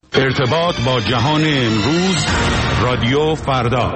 ارتباط با جهان امروز، رادیو فردا.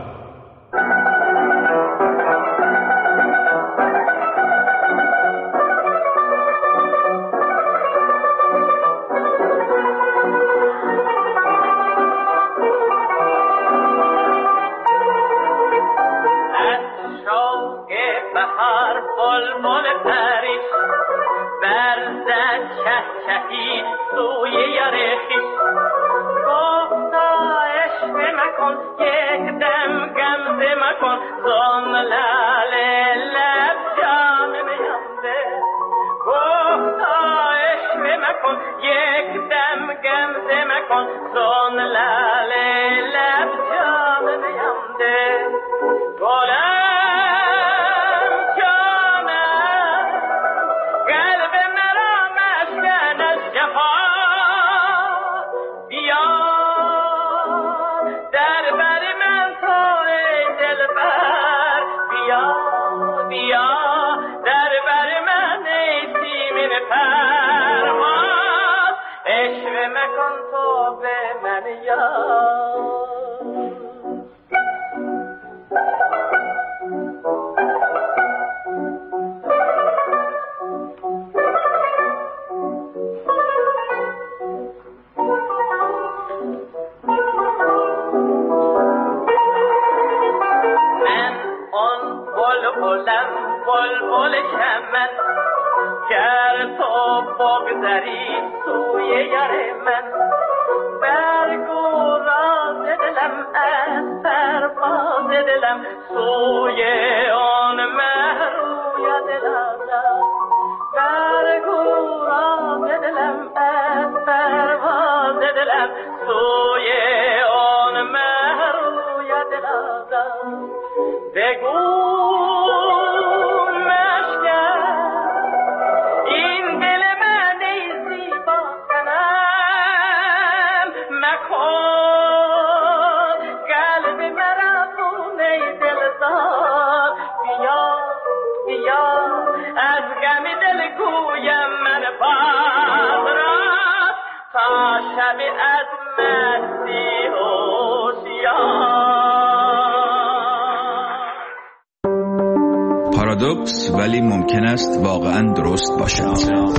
پارادوکس ولی ممکن است واقعا درست باشد.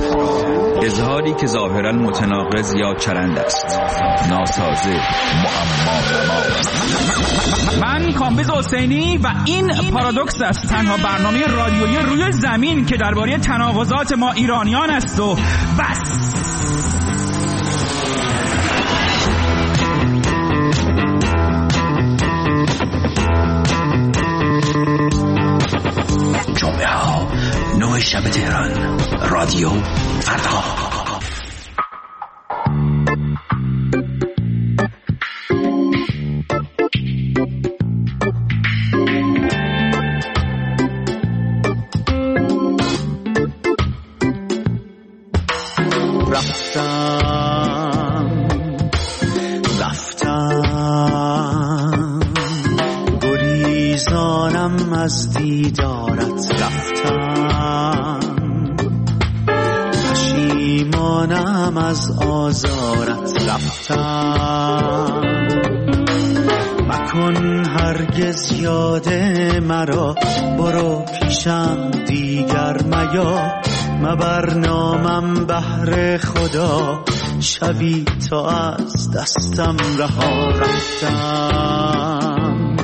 اظهاری که ظاهرا متناقض یا چرند است، ناسازه، معما. من کامبیز حسینی و این پارادوکس است، تنها برنامه رادیویی روی زمین که درباره تناقضات ما ایرانیان است و بس. جمعه ها 9 شب تهران، رادیو فردا. گریزانم از دیدارت، رفتم پشیمانم از آزارت، رفتم مکن هرگز یاد مرا، برو پیشم دیگر میا، مبر نامم بهر خدا، شبی تا از دستم رها، رفتم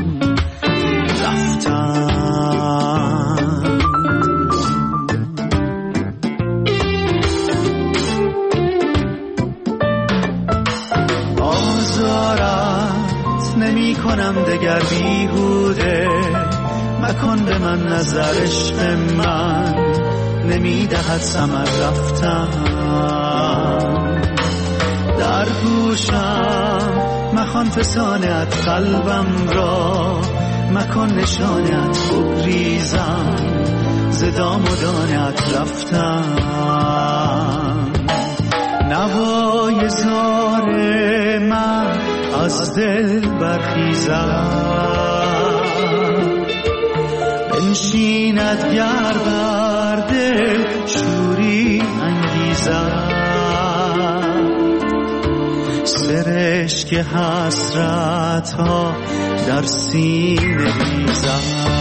آزارت نمی کنم دگر بیهوده، مکن به من نظر، عشق من نمی دهد ثمر، رفتم در گوشم مخوان فسانت قلبم را، مکن نشانت بگریزم ز دام و دانت، رفتم نوای زار من از دل برخیزم، بنشیند گر بر دل شوری انگیزم، سرشک حسرت ها در سینه ریزم.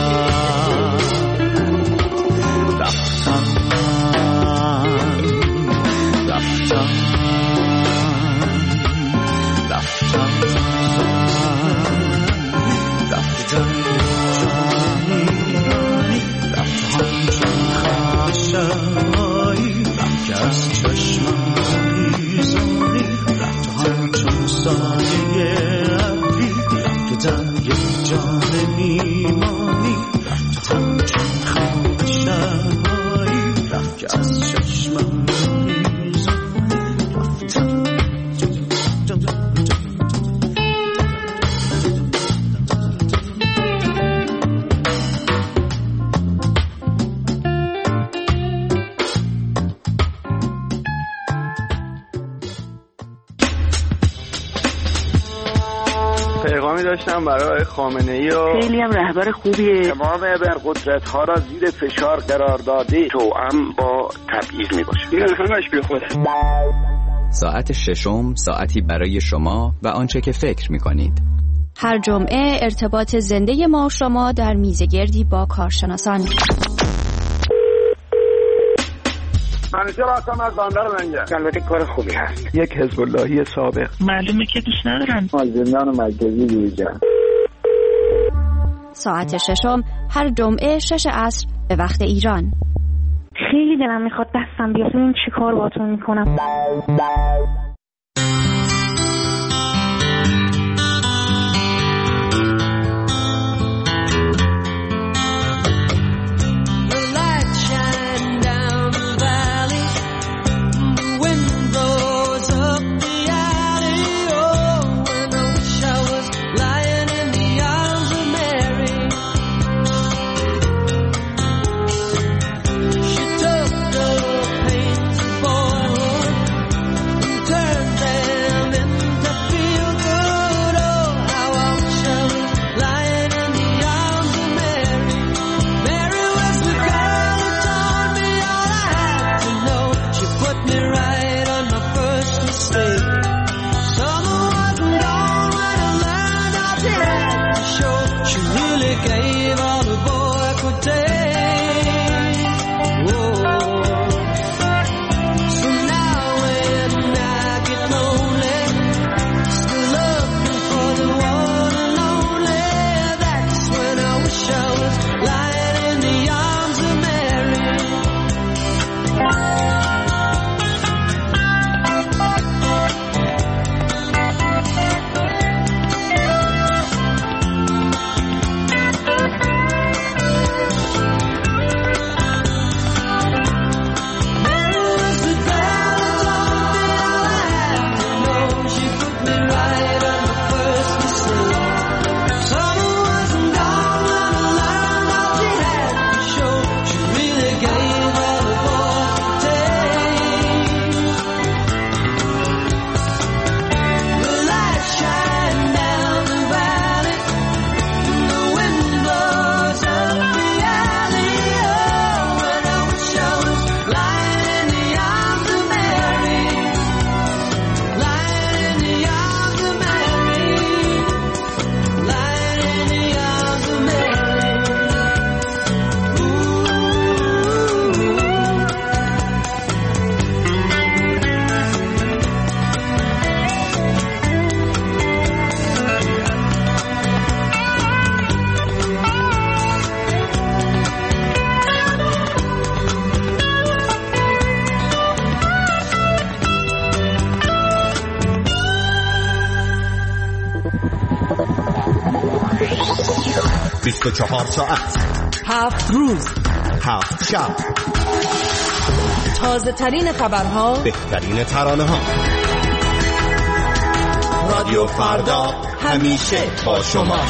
پیغامی داشتم برای خامنه‌ای و خیلی هم رهبر خوبیه. تمام ابرقدرت‌ها را زیر فشار قرار داده توأم با تبعیض میباشه. این همش بی خوده. ساعت ششم ساعتی برای شما و آنچه که فکر می‌کنید. هر جمعه ارتباط زنده ما و شما در میزگردی با کارشناسان. منیجر هستم از بندر منجر. البته کار خوبی هست. یک حزب اللهی سابق. معلومه که دوست ندارن. از زندان مرکزی بیرون. ساعت ششم هر جمعه 6 عصر به وقت ایران. خیلی دلم میخواد دستم بیاد ببینم چی کار باهاتون میکنم. ساعت 7 روز 7 شب تازه ترین خبرها، بهترین ترانه ها. رادیو فردا همیشه با شما.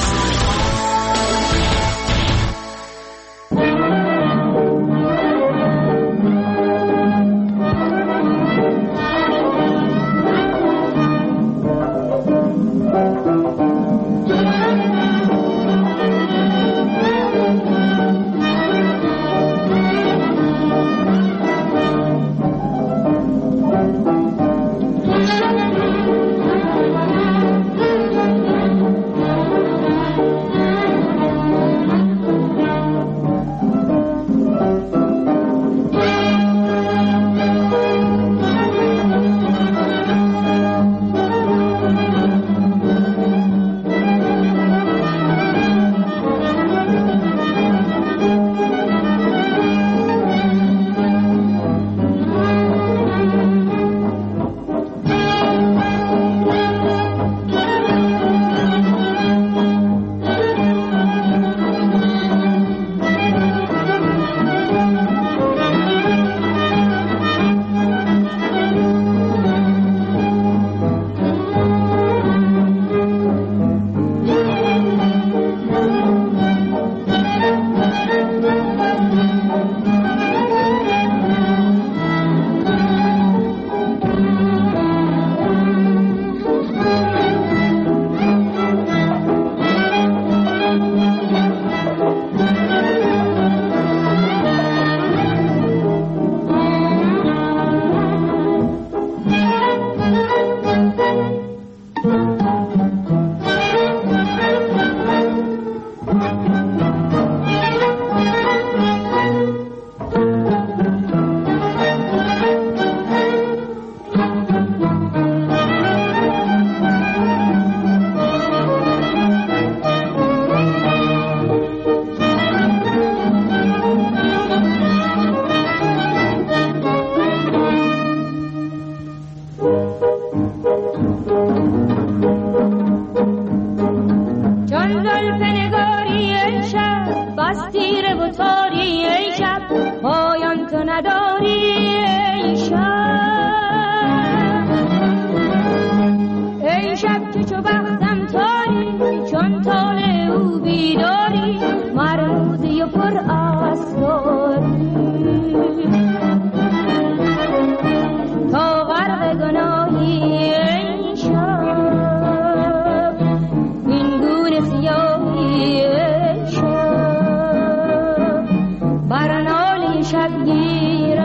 گواهی ای شب، این گونه سیاهی ای شب، بر ناله شبگیر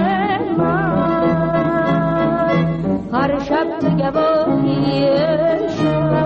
من هر شب تو گواهی ای شب.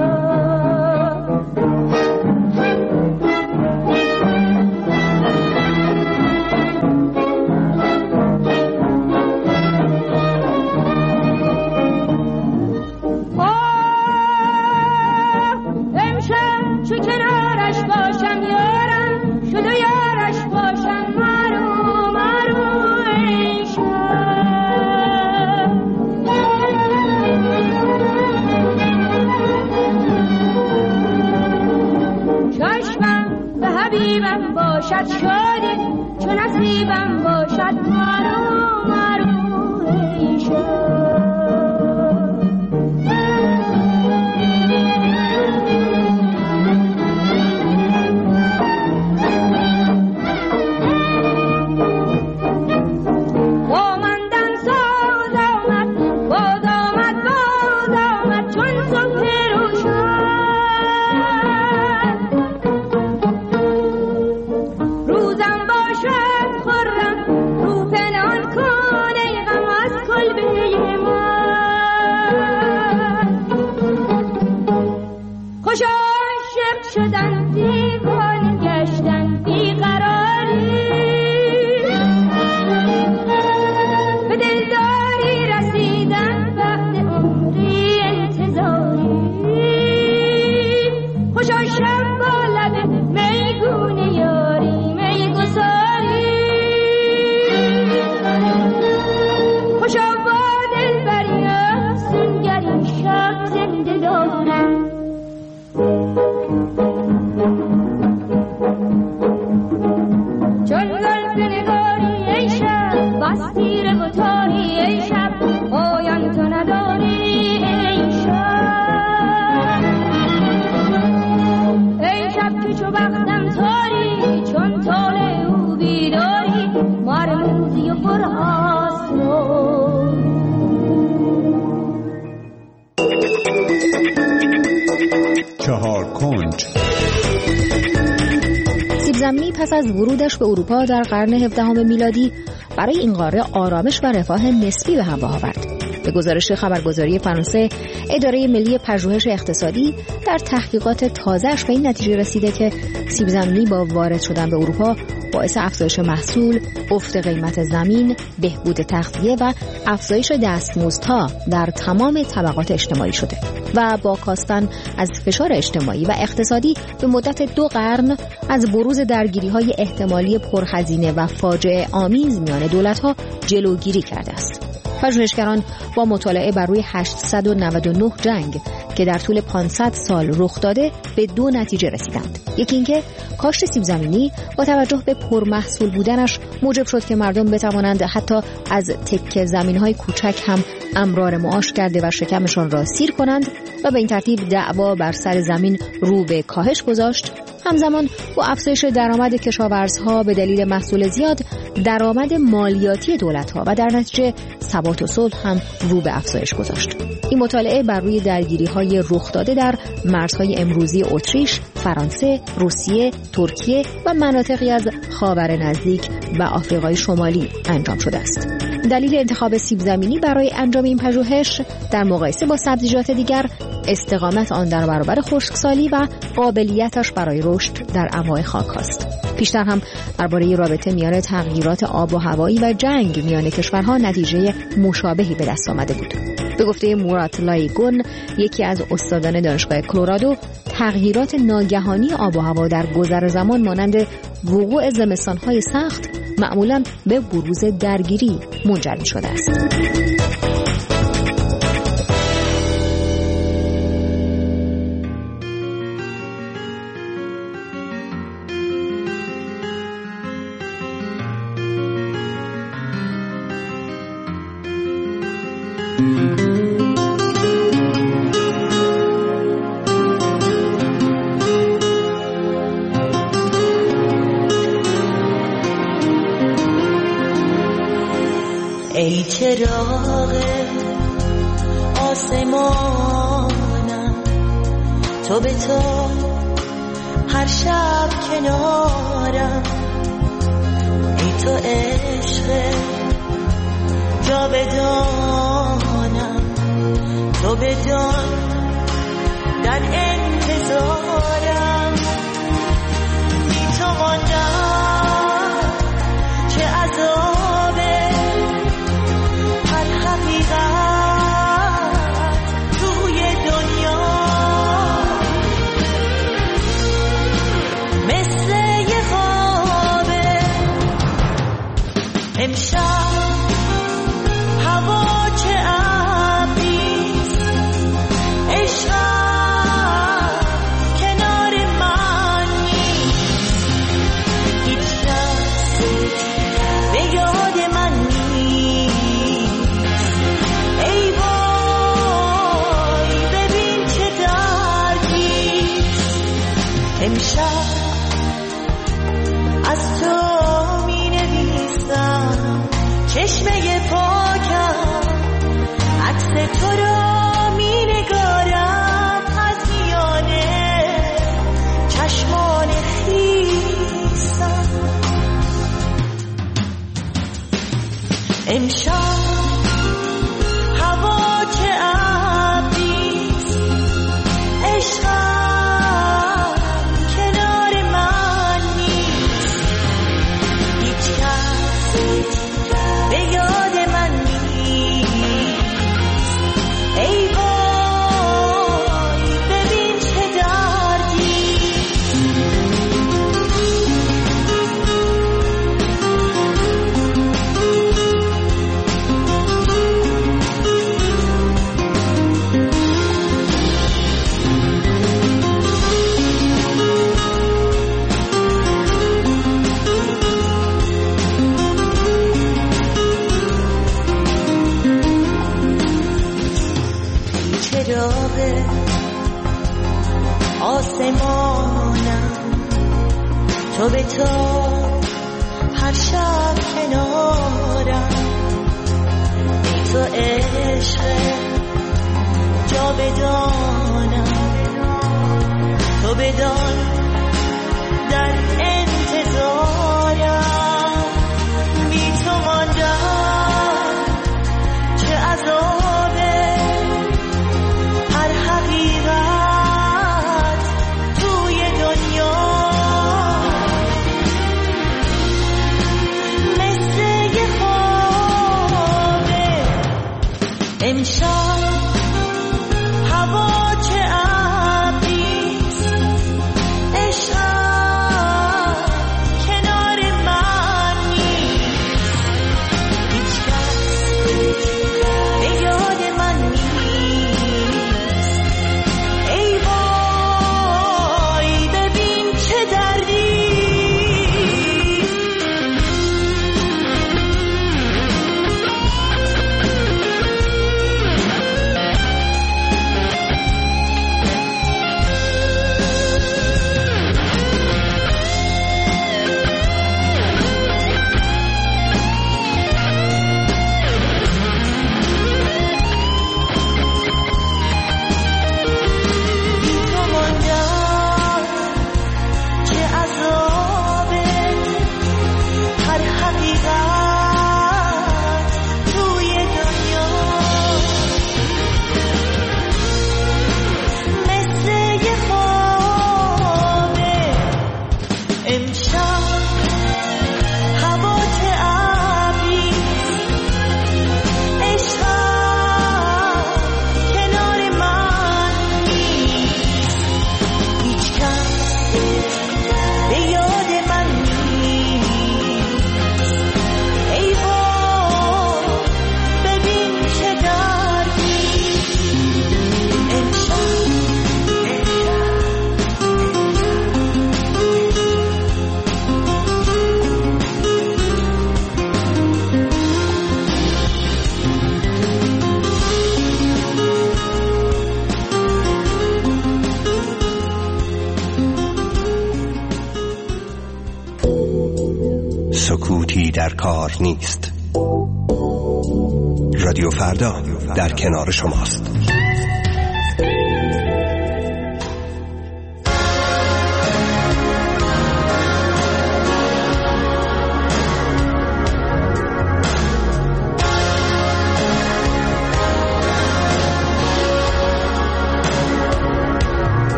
حبیبم باشد شادی چون نصیبم باشد مرو مرو ای شب. آمدن ساز آمد باز آمد باز آمد چون صبح روشن، شدن دیوانه گشتن بیقراری، به دلداری رسیدن بعد عمری انتظاری، خوشا شب با لب میگونه یاری میگساری، خوشا با دلبری افسونگری شب زنده دارم. چون زلف نگاری ای شب، بس تیره و تاری ای شب، پایان تو نداری ای شب، ای شب که چو بختم تاری چون طالع او بیداری، مرموزی و پرآسرار. چهار کنج. سیبزمینی پس از ورودش به اروپا در قرن 17 میلادی برای این قاره آرامش و رفاه نسبی به همراه آورد. به گزارش خبرگزاری فرانسه، اداره ملی پژوهش اقتصادی در تحقیقات تازه‌اش به این نتیجه رسیده که سیبزمینی با وارد شدن به اروپا باعث افزایش محصول، افت قیمت زمین، بهبود تغذیه و افزایش دستمزدها در تمام طبقات اجتماعی شده و با کاستن از فشار اجتماعی و اقتصادی به مدت 2 قرن از بروز درگیری‌های احتمالی پرهزینه و فاجعه آمیز میان دولت‌ها جلوگیری کرده است. پژوهشگران با مطالعه بر روی 899 جنگ که در طول 500 سال رخ داده به 2 نتیجه رسیدند. یکی اینکه کاشت سیب زمینی با توجه به پرمحصول بودنش موجب شد که مردم بتوانند حتی از تکه زمین‌های کوچک هم امرار معاش کرده و شکمشان را سیر کنند و به این ترتیب دعوا بر سر زمین رو به کاهش گذاشت. همزمان با افزایش درآمد کشاورزها به دلیل محصول زیاد، درآمد مالیاتی دولت‌ها و در نتیجه ثبات و صلح هم رو به افزایش گذاشت. این مطالعه بر روی درگیری‌های رخ داده در مرزهای امروزی اتریش، فرانسه، روسیه، ترکیه و مناطقی از خاور نزدیک و آفریقای شمالی انجام شده است. دلیل انتخاب سیب زمینی برای انجام این پژوهش در مقایسه با سبزیجات دیگر استقامت آن در برابر خشکسالی و قابلیتش برای رشد در انواع خاک است. پیشتر هم درباره رابطه میان تغییرات آب و هوایی و جنگ میان کشورها نتیجه مشابهی به دست آمده بود. به گفته مورات لایگون، یکی از استادان دانشگاه کلرادو، تغییرات ناگهانی آب و هوا در گذر زمان مانند وقوع زمستان‌های سخت معمولاً به بروز درگیری منجر می‌شده است. ای چراغ تو به تو هر شب کنارم، ای تو عشق جا بدانم، تو بدان در انتظارم، بی تو ماندم چه عذابه، هر حقیقت توی دنیا مثل یه خوابه. امشب هوا چه ابریست، عشقم کنار من نیست، هیچ کس به یاد من نیست. ای وای ببین چه دردیست، امشب از تو می نویسم چشمه پاکم، عکس تو را می نگارم از میانه چشمان خیسم. امشب هوا چه ابریست، عشقم کنار من نیست، هیچ کس به یاد من نیست. ای وای ببین چه دردیست. چراغ آسمانم، تو به تو هر شب کنارم، ای تو عشق جا بدانم، تو بدان در انتظارم، بی تو ماندم چه عذابه، هر حقیقت توی دنیا مثل یه خوابه. امشب هوا چه ابریست، عشقم کنار من نیست، هیچ کس به یاد من نیست. ای وای ببین چه دردیست. بی تو ماندم چه عذابه، هر حقیقت توی دنیا مثل یه خوابه. امشب هوا چه ابریست، عشقم کنار من نیست، هیچ کس به یاد من نیست. ای وای ببین چه دردیست. امشب سکوتی در کار نیست. رادیو فردا در کنار شماست.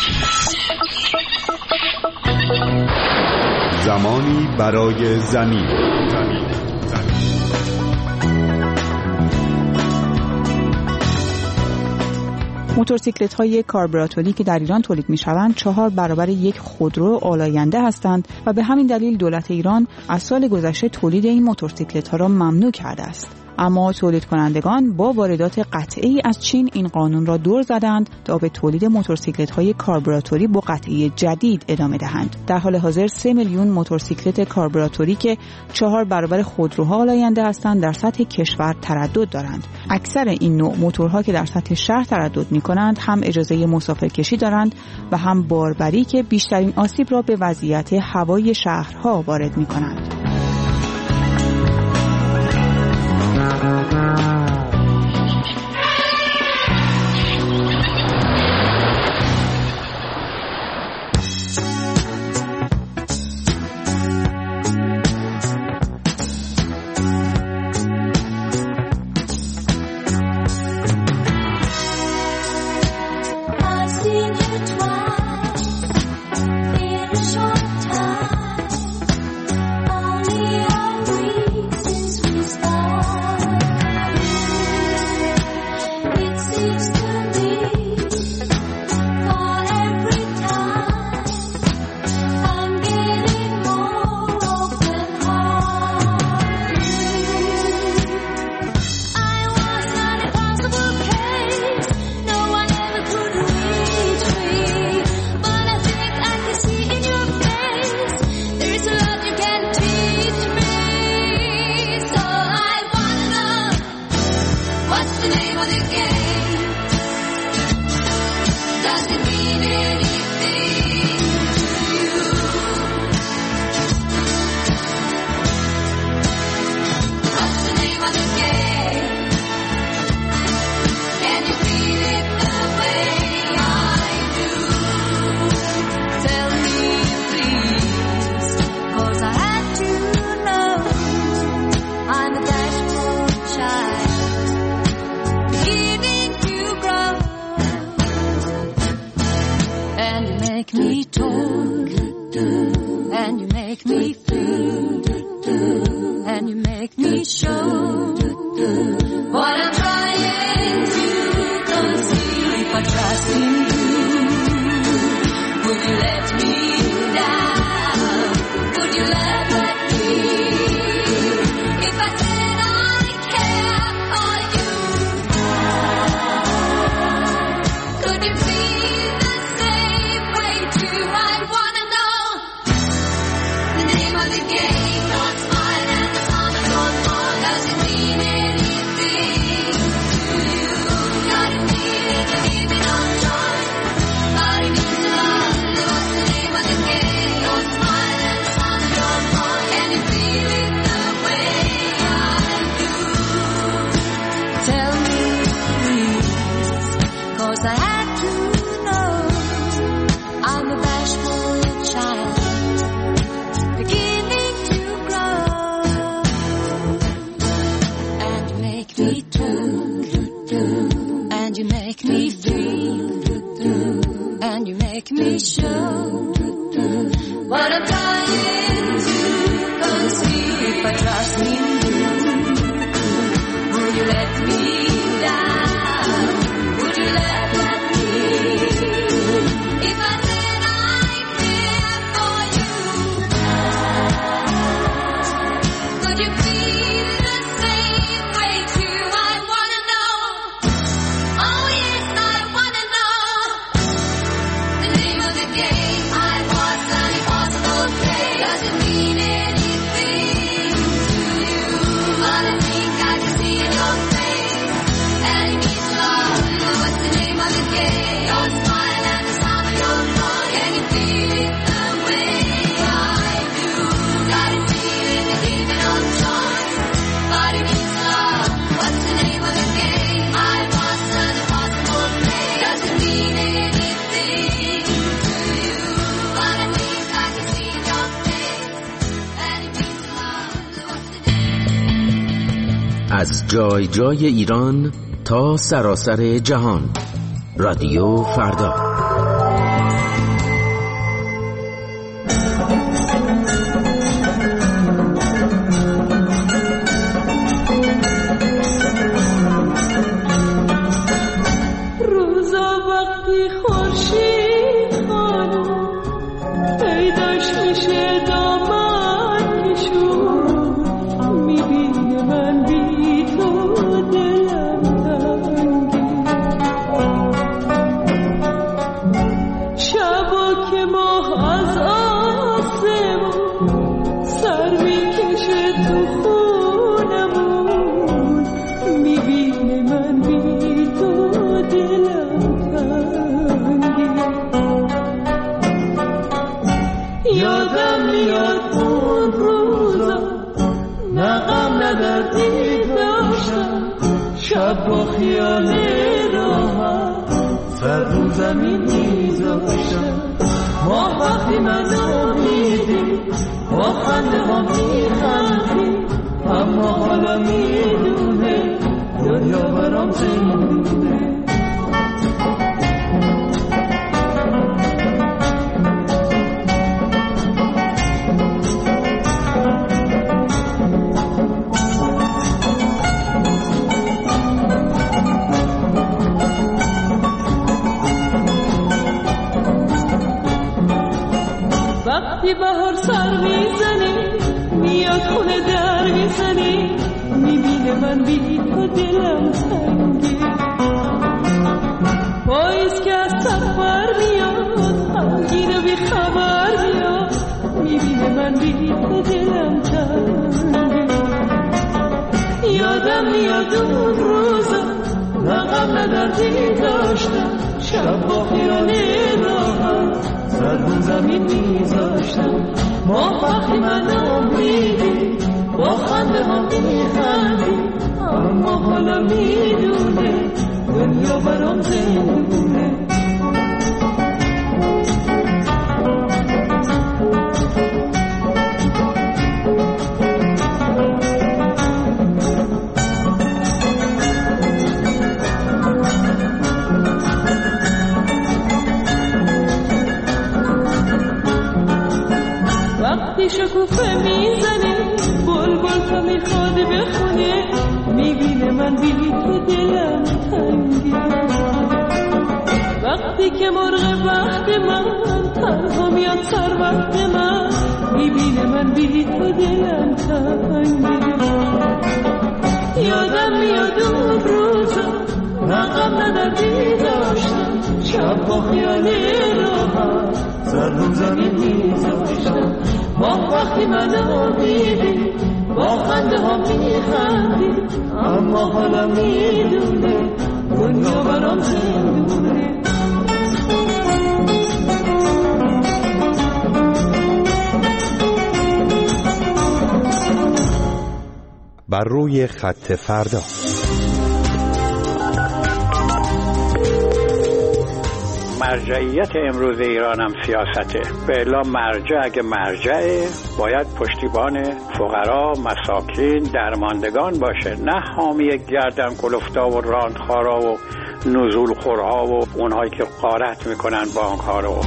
زمانی برای زمین. موتورسیکلت‌های کاربراتوری که در ایران تولید می‌شوند 4 برابر یک خودرو آلاینده هستند و به همین دلیل دولت ایران از سال گذشته تولید این موتورسیکلت‌ها را ممنوع کرده است. اما تولید کنندگان با واردات قطعی از چین این قانون را دور زدند تا به تولید موتورسیکلت‌های کاربراتوری با قطعی جدید ادامه دهند. در حال حاضر 3 میلیون موتورسیکلت کاربراتوری که 4 برابر خودروها آلاینده هستند در سطح کشور تردد دارند. اکثر این نوع موتورها که در سطح شهر تردد می‌کنند هم اجازه مسافرکشی دارند و هم باربری که بیشترین آسیب را به وضعیت هوایی شهرها وارد می‌کنند. از جای جای ایران تا سراسر جهان، رادیو فردا. ای خورشید خانم پیداش میشه دامن کشون میبینه من بی تو دلم تنگی شبا که ماه از آسمون سر میکشه تو خونمون میبینه من بی تو دلم تنگی یادم میاد اون روزا نه غم نه دردی داشتم شب با خیال راحت سر رو زمین میذاشتم ما وقتی منو میدی با خنده ها میخندی اما حالا میدونه دنیا برام زندونه وقتی بهار سر میزنی میاد خونه در میزنی میبینه من بی تو دلم تنگی پاییز که از سفر میاد غمگین و بی خبر میاد میبینه من بی تو دلم تنگی یادم میاد اون روزا نه غم نه دردی داشتم شب با خیال راحت سر رو زمین میذاشتم ما وقتی منو میدی با خنده ها میخندی اما حالا میدونه دنیا برام زندونه وقتی شکوفه میزنی بلبل تو میخواد بخونه میبینه من بی تو دلم تنگی وقتی که مرغ وقت من تنها میاد سر وقت من میبینه من بی تو دلم تنگی یادم میاد اون روزا نه غم نه دردی داشتم شب با خیال راحت سر رو زمین میذاشتم ما وقتی منو دیدی با خنده ها میخندی اما حالا میدونه دنیا برام زندونه بر روی خط فردا مرجعیت امروز ایران هم سیاسته. به اعلام مرجع اگه مرجعه باید پشتیبان فقرا، مساکین، درماندگان باشه، نه حامی گردن کلفتا و راندخارا و نزول خورها و اونهایی که غارت میکنن بانک ها رو.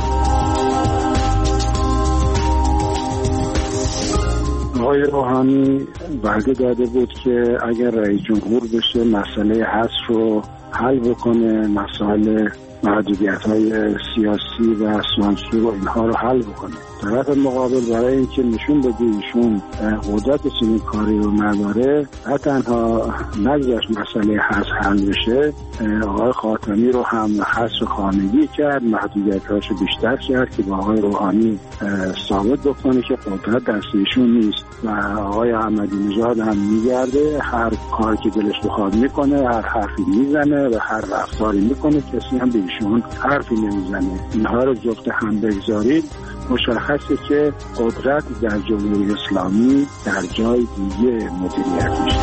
آقای روحانی وعده داده بود که اگر رئیس جمهور بشه مسئله حذف رو حل بکنه، مسائل محدودیت‌های سیاسی و سانسور و اینها رو حل بکنه. طرف مقابل برای اینکه نشون بده ایشون قدرت چنین کاری رو نداره، نه تنها نگذاشت مسئله حذف حل بشه، آقای خاتمی رو هم حذف خانگی کرد، محدودیت‌هاش بیشتر کرد که با آقای روحانی ثابت بکنه که قدرت دست ایشون نیست و آقای احمدی نژاد هم میگرده هر کاری که دلش بخواد میکنه، هر حرفی میزنه و هر رفتاری میکنه، کسی هم به ایشون حرفی نمیزنه. اینها رو جفت هم بگذارید مشخصه که قدرت در جمهوری اسلامی در جای دیگه مدیریت میشه.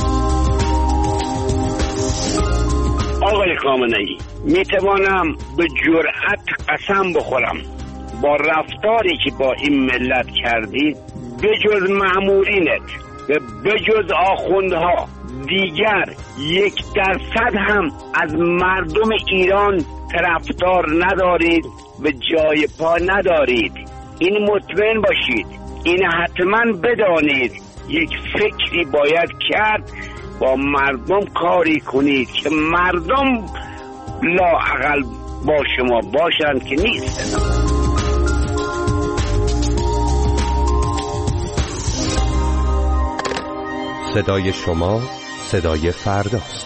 آقای خامنه‌ای، میتوانم به جرأت قسم بخورم با رفتاری که با این ملت کردید بجز مأمورینت و بجز آخوندها دیگر 1% هم از مردم ایران طرفدار ندارید و جای پا ندارید. این مطمئن باشید، این حتما بدانید. یک فکری باید کرد با مردم کاری کنید که مردم لااقل با شما باشند که نیستند. صدای شما صدای فرداست.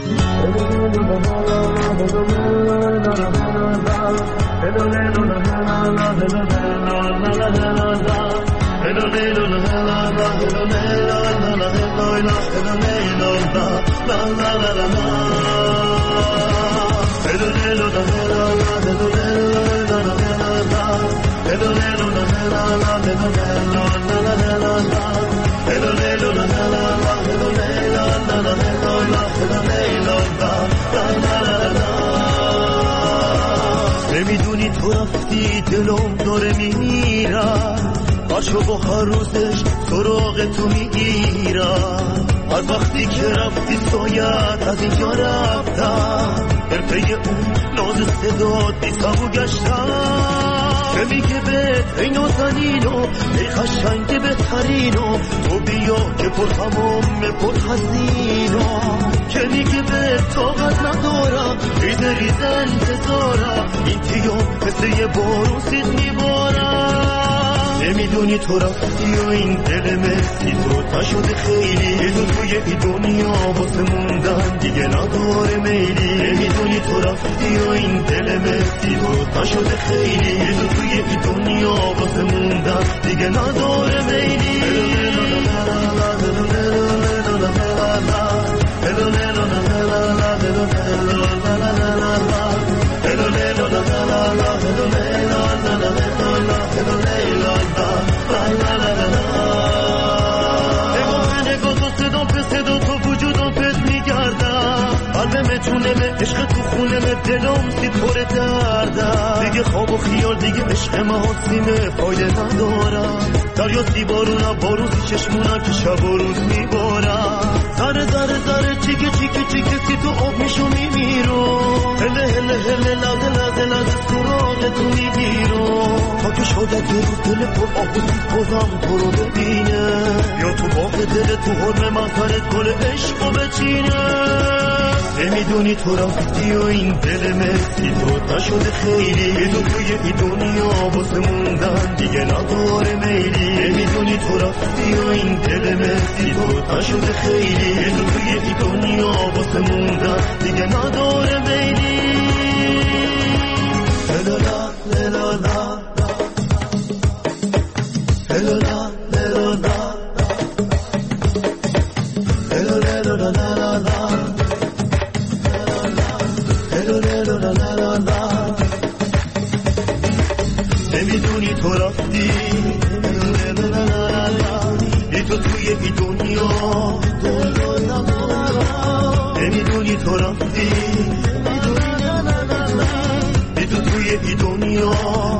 نمیدونی تو رفتی دلم داره میمیرم، باشو با هر روزش سراغ تو میگیرم. از وقتی که رفتی سایت از اینجا رفتم، پی اون ناز صدات بی تابو گشتم. که میگه بهت ای نازنینو ای قشنگ بهترینو، تو بیا که پر هموم پر حزینو. که میگه بهت طاقت ندارم ریزه ریزه انتظارم، این تیو مثل یه بارون سید میبارم. نمیدونی تو رفتی و این دل مسی تو تا شده خیلی، تو توی این دنیا واسه موندن دیگه نداره میلی. نمیدونی تو رفتی و این دل مسی تو تا شده خیلی، تو توی این دنیا واسه موندن دیگه نداره میلی. عشق تو خونم دلم سی پر دردم، دیگه خواب و خیال دیگه عشق محاسیمه فایده ندارم. دریا سی بارونم باروزی چشمونم که شب و روز میبارم. ذره ذره ذره چیکه چیکه چیکه سی تو آب میشو میمیرو، هله هله هله لده لده لده سراغ تو میگیرو. تا که شاید یه روز دل پر آبوزی بازم تو رو ببینه، یا تو باغ دل تو حرم منظرت گل عشقو بچینه. نمیدونی تو رفتی و این دل مسی تو تا شده خیلی، تو توی این دنیا واسه موندن دیگه نداره میلی. نمیدونی تو رفتی و این دل مسی تو تا شده خیلی، تو توی این دنیا واسه موندن دیگه نداره میلی. لالا لالا لالا نمیدونی تو رفتی ای تو توی این دنیا، نمیدونی تو رفتی ای تو توی این دنیا.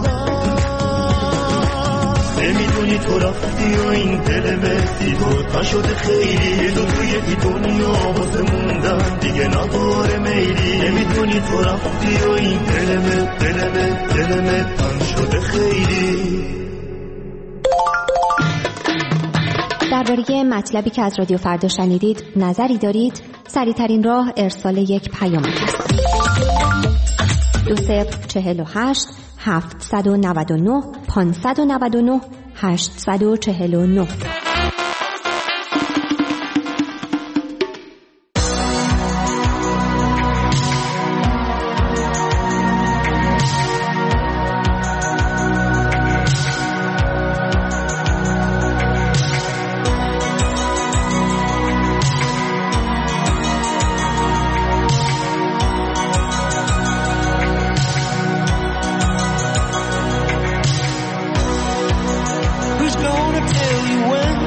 نمیدونی تو رفتی و این دل مسی تو تا شده خیلی، تو توی این دنیا واسه موندن دیگه نداره میلی. نمیدونی تو رفتی و این دل تن شده خیلی. درباره مطلبی که از رادیو فردا شنیدید نظری دارید؟ سریع‌ترین راه ارسال یک پیام است. 2048 799 599 849. Who's gonna tell you when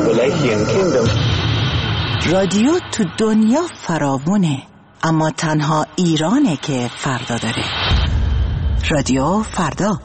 Appalachian Kingdom. رادیو تو دنیا فراوونه، اما تنها ایرانه که فردا داره. رادیو فردا.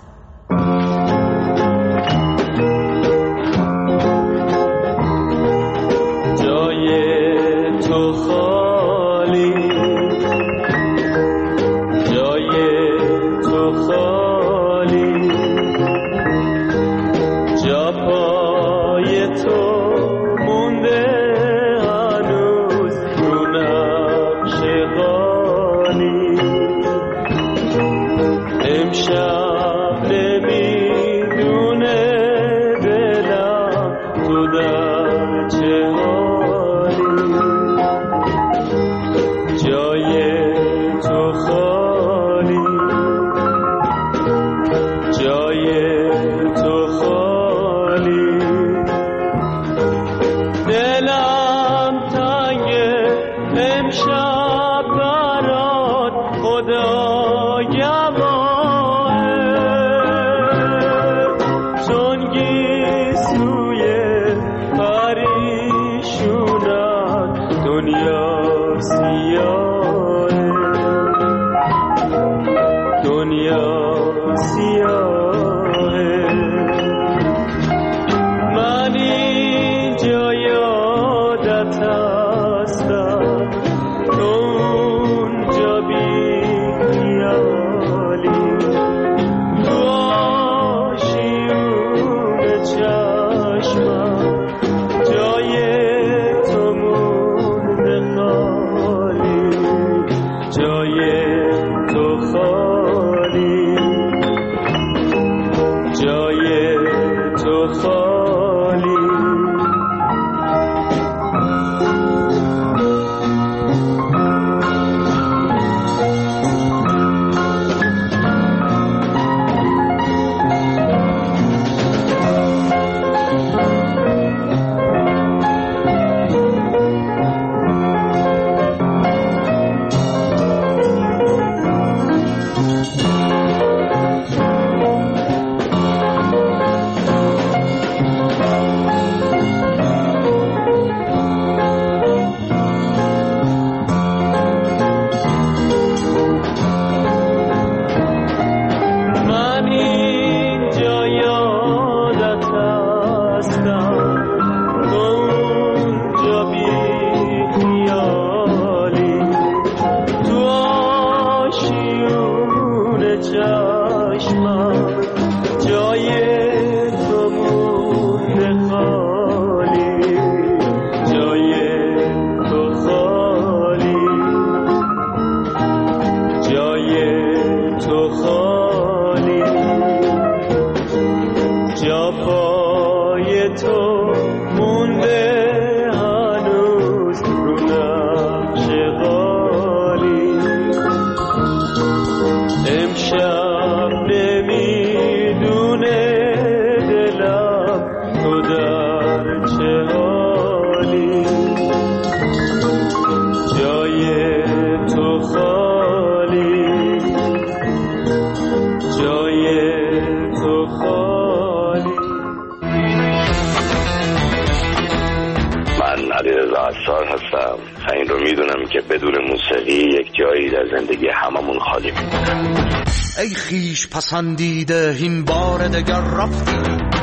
هستم و این رو میدونم که بدون موسیقی یک جایی در زندگی هممون خالی میمونه. ای خیش پسندیده این بار دگر رفتی،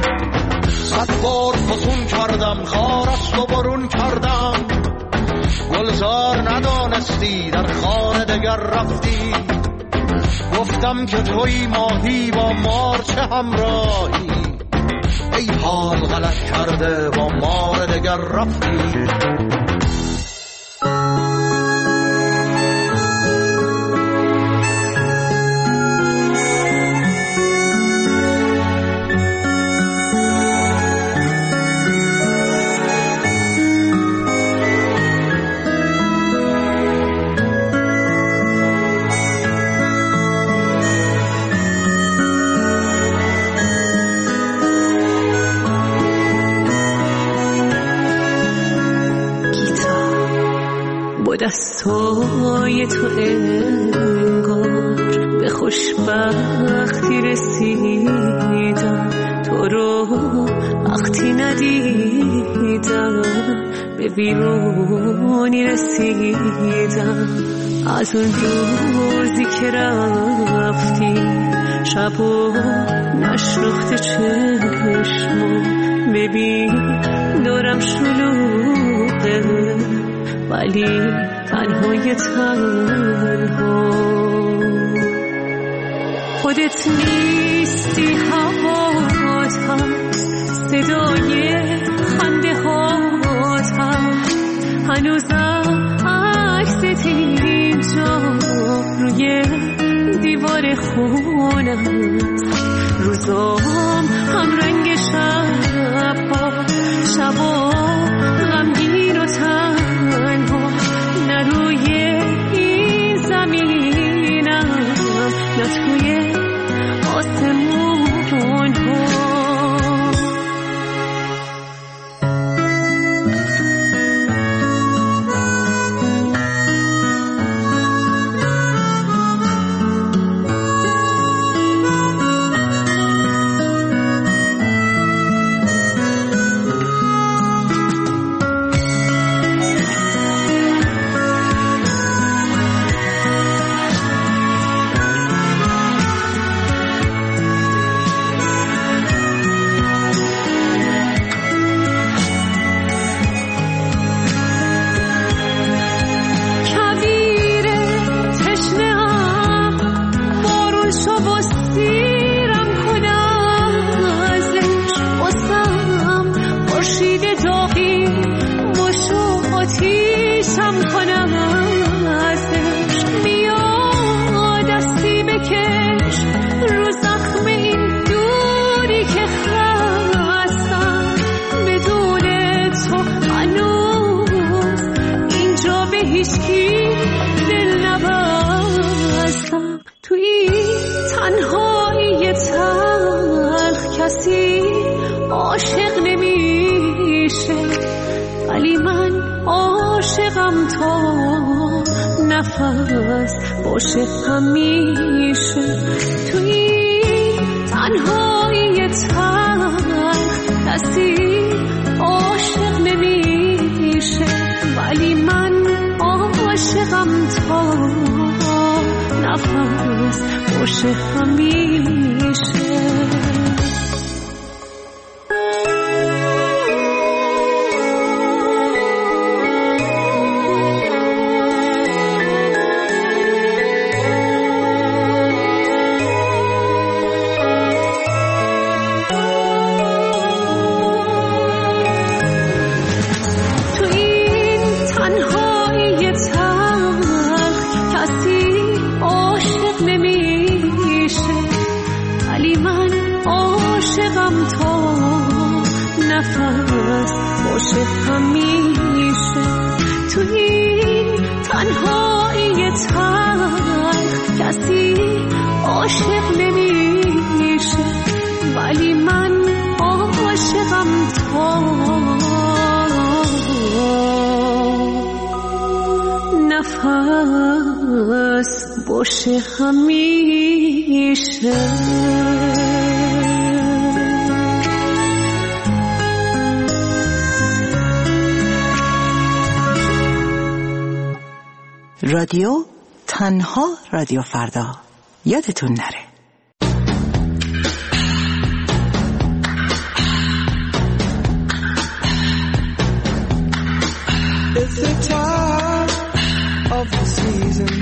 100 بار فسون کردم خارست و برون کردم، گلزار ندانستی در خانه دگر رفتی، گفتم که توی ماهی با مار چه همراهی، ای حال غلط کرده با مار دگر رفتی. دستای تو انگار به خوشبختی رسیدم، تو رو وقتی ندیدم به بیرونی رسیدم از اون روزی که رفتی شب و نشرخت چشمو ببین دورم شلوغه ولی تنهای تنها خودت نیستی هوات هم صدای خنده هات هم هنوزم عکست اینجا روی دیوار خونم روزام هم رنگ شبا غمگین و تنها نه روی این زمینم نه توی آسمون ها عاشق نمیشه ولی من عاشقم تا نفس باشه همیشه توی تنهایی تلخ کسی عاشق نمیشه ولی من عاشقم تا نفس باشه همیشه همیشه تو این تنهایی تلخ کسی عاشق نمیشه ولی من عاشقم تا نفس باشه همیشه رادیو تنها رادیو فردا یادتون نره. It's the time of the season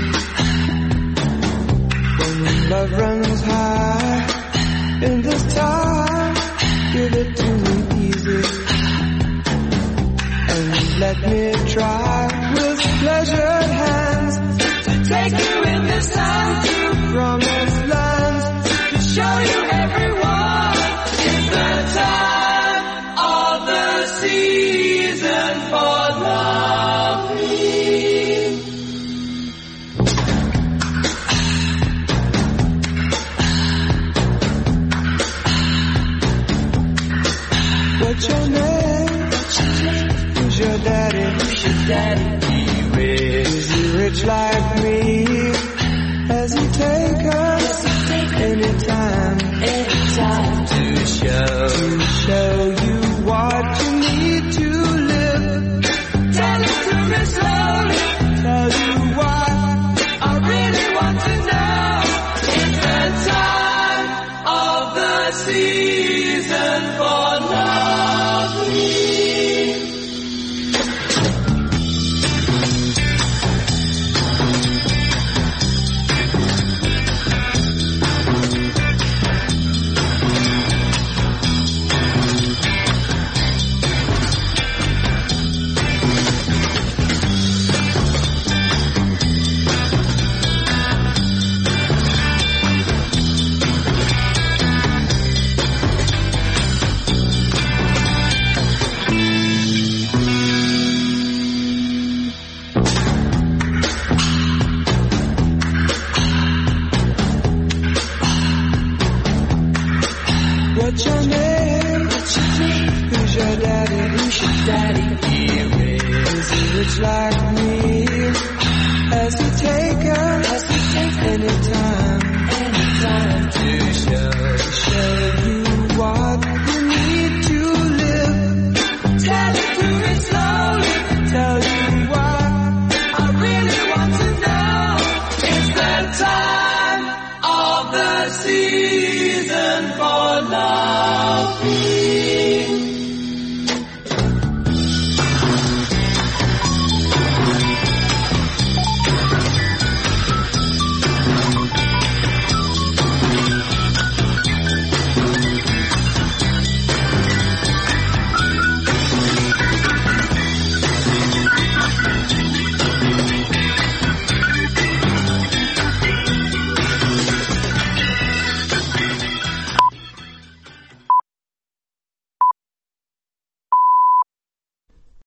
when love runs high. In this time, give it to me easy and let me try with pleasured hands to take you in this time to promised lands, to show you everyone. It's the time of the season for loving. What's your name? Who's your daddy? Who's your daddy? Is he rich like me? Has he take us anytime to show you what you need to live. Tell it to me slowly, tell you what I really want to know. It's the time of the season for loving. What's your name? Who's your daddy? Who's your daddy? Is he rich like me? Has he taken any time to show you what you need to live? Tell it to me slowly.